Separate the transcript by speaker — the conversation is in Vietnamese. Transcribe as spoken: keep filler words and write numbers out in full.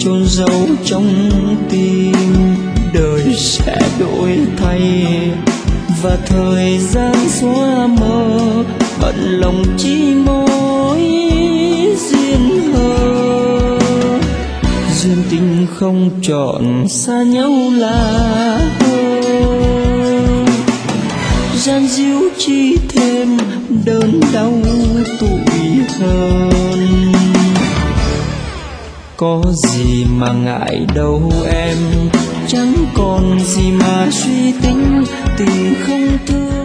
Speaker 1: chôn giấu trong tim. Đời sẽ đổi thay và thời gian xóa mờ, bận lòng chỉ mối duyên hờ. Duyên tình không chọn, xa nhau là hơn. Gian díu chi thêm đớn đau tủi hơn. Có gì mà ngại đâu em, chẳng còn gì mà suy tính, tình không thương.